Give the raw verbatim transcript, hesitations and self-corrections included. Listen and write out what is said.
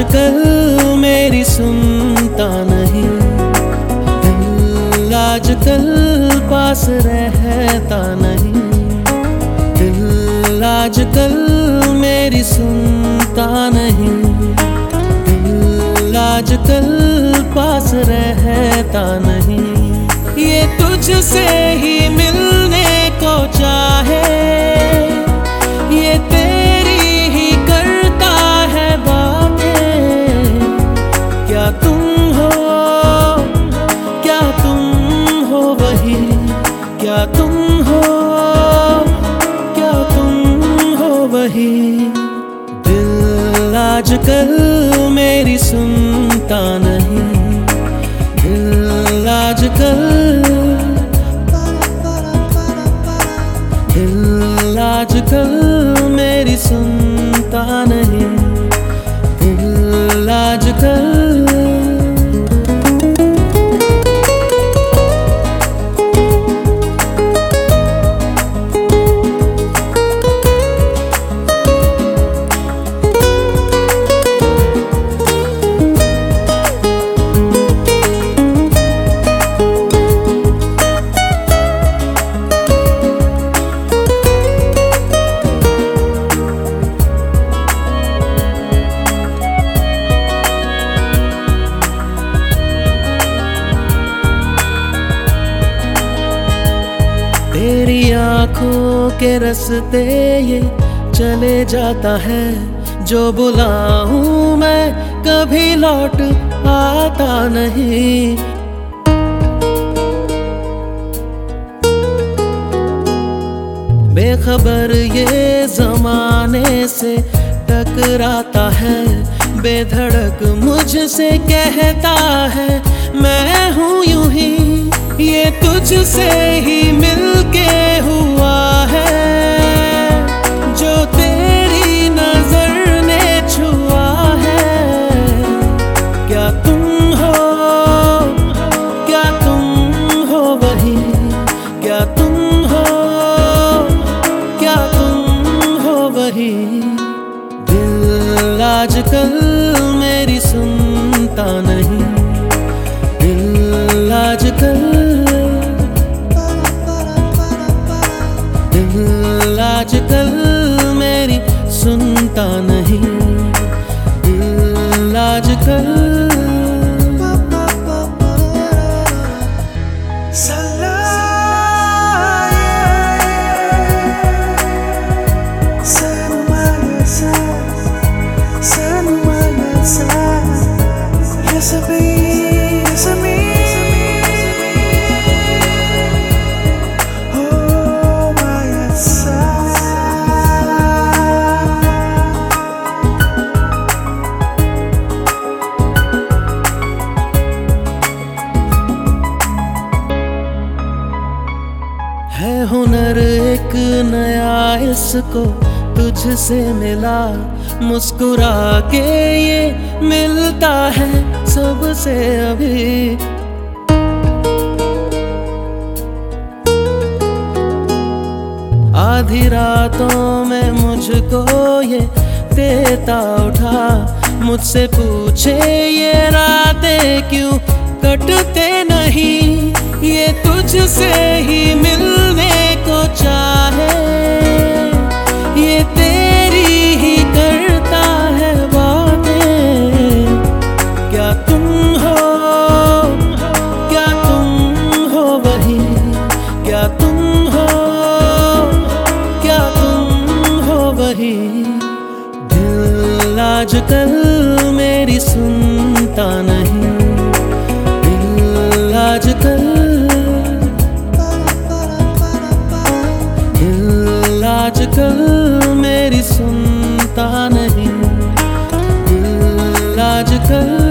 आजकल मेरी सुनता नहीं, दिल आजकल पास रहता नहीं, दिल आजकल मेरी सुनता नहीं, दिल आजकल पास रहता नहीं। ये तुझसे ही मिलने को चाहे, ये तेरी ही करता है बातें। क्या तुम हो, क्या तुम हो वही, क्या तुम हो, क्या तुम हो वही। दिल आजकल मेरी सुनता नहीं, दिल आजकल, दिल आजकल मेरी सुनता नहीं, दिल आजकल। तेरी आँखों के रास्ते ये चले जाता है, जो बुलाऊं मैं कभी लौट आता नहीं। बेखबर ये जमाने से टकराता है, बेधड़क मुझसे कहता है मैं हूँ यूं ही। ये तुझसे ही मिलके हुआ है, जो तेरी नजर ने छुआ है। क्या तुम हो, क्या तुम हो वही, क्या तुम हो, क्या तुम हो वही। दिल आजकल मेरी सुनता नहीं, दिल आजकल, दिल आजकल मेरी सुनता नहीं, दिल आजकल। है हुनर एक नया इसको तुझसे मिला, मुस्कुरा के ये मिलता है सबसे अभी। आधी रातों में मुझको ये देता उठा, मुझसे पूछे ये रातें क्यों कटते नहीं। ये तुझसे ही मिलने को चाहे, ये तेरी ही करता है बातें। क्या तुम हो, क्या तुम हो वही, क्या तुम हो, क्या तुम हो वही। दिल आजकल मेरी सुनता नहीं, दिल आजकल, दिल आजकल मेरी सुनता नहीं, दिल आजकल।